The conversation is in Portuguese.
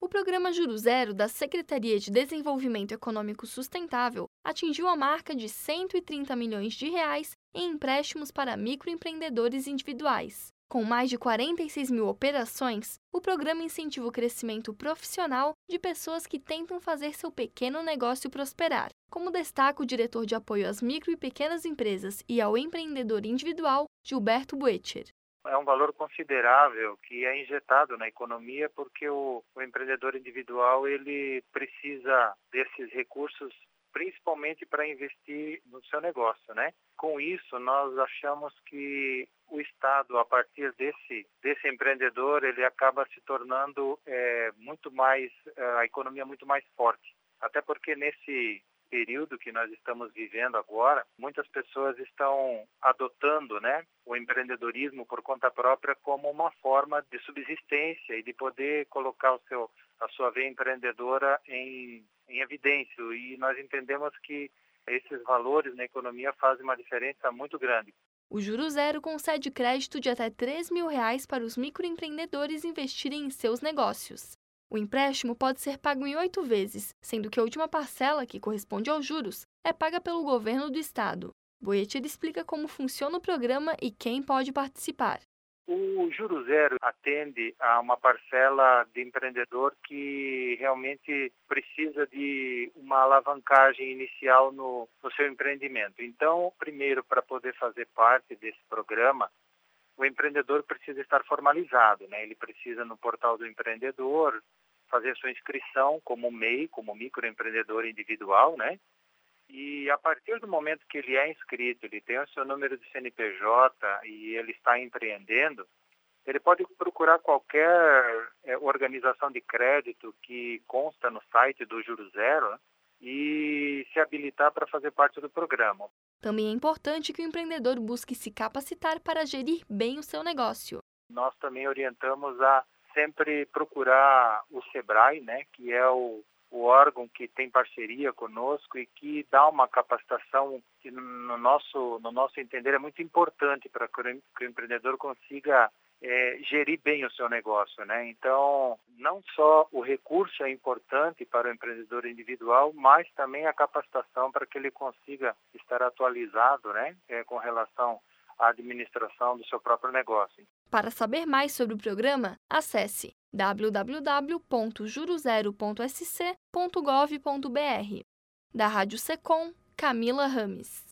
programa Juro Zero da Secretaria de Desenvolvimento Econômico Sustentável atingiu a marca de R$ 130 milhões em empréstimos para microempreendedores individuais. Com mais de 46 mil operações, o programa incentiva o crescimento profissional de pessoas que tentam fazer seu pequeno negócio prosperar, como destaca o diretor de apoio às micro e pequenas empresas e ao empreendedor individual, Gilberto Boettcher. É um valor considerável que é injetado na economia porque o empreendedor individual ele precisa desses recursos principalmente para investir no seu negócio, né? Com isso, nós achamos que o Estado, a partir desse empreendedor, ele acaba se tornando a economia muito mais forte. Até porque nesse período que nós estamos vivendo agora, muitas pessoas estão adotando, né, o empreendedorismo por conta própria como uma forma de subsistência e de poder colocar a sua veia empreendedora em evidência. E nós entendemos que esses valores na economia fazem uma diferença muito grande. O Juro Zero concede crédito de até R$ 3 mil para os microempreendedores investirem em seus negócios. O empréstimo pode ser pago em 8 vezes, sendo que a última parcela, que corresponde aos juros, é paga pelo governo do estado. Boettcher explica como funciona o programa e quem pode participar. O Juro Zero atende a uma parcela de empreendedor que realmente precisa de uma alavancagem inicial no seu empreendimento. Então, primeiro, para poder fazer parte desse programa, o empreendedor precisa estar formalizado, né? Ele precisa, no portal do empreendedor, fazer sua inscrição como MEI, como microempreendedor individual, né? E a partir do momento que ele é inscrito, ele tem o seu número de CNPJ e ele está empreendendo, ele pode procurar qualquer organização de crédito que consta no site do Juro Zero, né? E se habilitar para fazer parte do programa. Também é importante que o empreendedor busque se capacitar para gerir bem o seu negócio. Nós também orientamos a sempre procurar o SEBRAE, né, que é o órgão que tem parceria conosco e que dá uma capacitação que, no nosso entender, é muito importante para que o empreendedor consiga gerir bem o seu negócio, né? Então, não só o recurso é importante para o empreendedor individual, mas também a capacitação para que ele consiga estar atualizado, né, com relação à administração do seu próprio negócio. Para saber mais sobre o programa, acesse www.jurozero.sc.gov.br. Da Rádio Secom, Camila Rames.